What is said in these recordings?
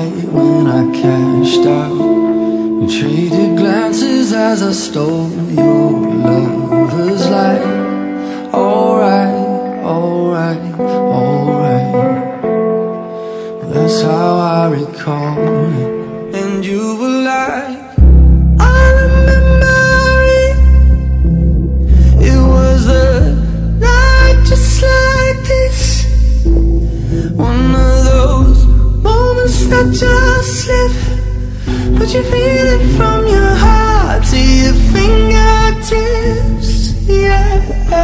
night when I cashed out. We traded glances as I stole your lover's light. Alright, alright, alright. That's how I recall it. And you were like, I remember it. It was a night just like this. One of those moments that just slip, but you feel it from your heart to your fingertips. Yeah,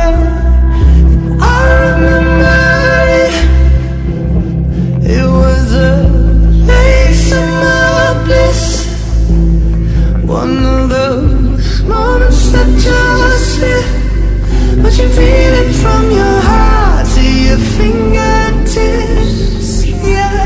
I remember it. It was a late summer bliss. One of those moments that just slip, but you feel it from your heart to your fingertips. Yeah.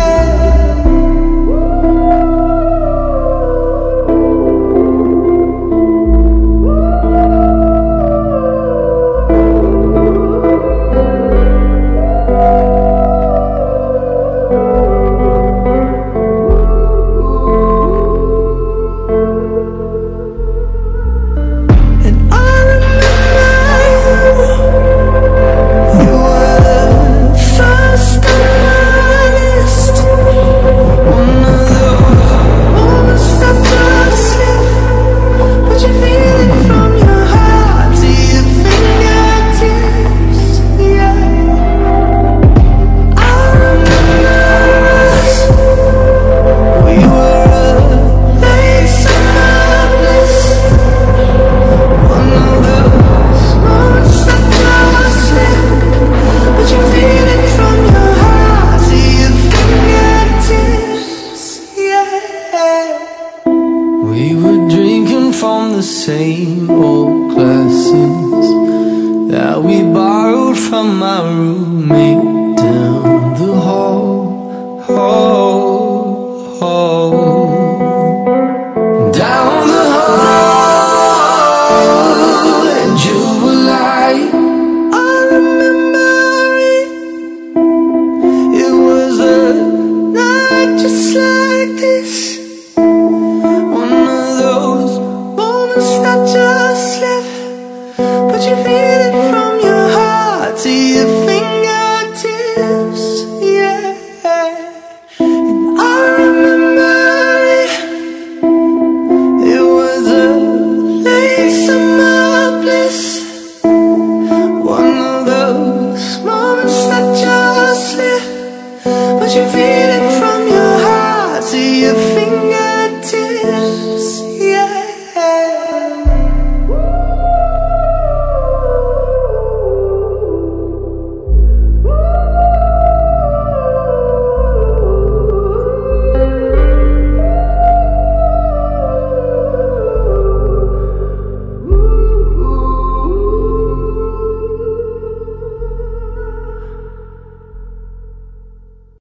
We were drinking from the same old glasses that we borrowed from my roommate down the hall.